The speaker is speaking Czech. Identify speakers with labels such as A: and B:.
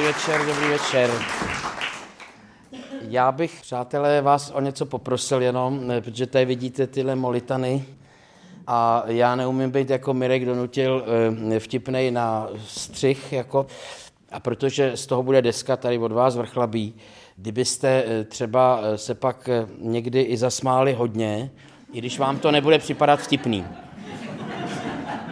A: dobrý večer. Já bych, přátelé, vás o něco poprosil jenom, protože tady vidíte tyhle molitany a já neumím být jako Mirek donutil vtipnej na střih, jako, a protože z toho bude deska tady od vás vrchlabí, kdybyste třeba se pak někdy i zasmáli hodně, i když vám to nebude připadat vtipný.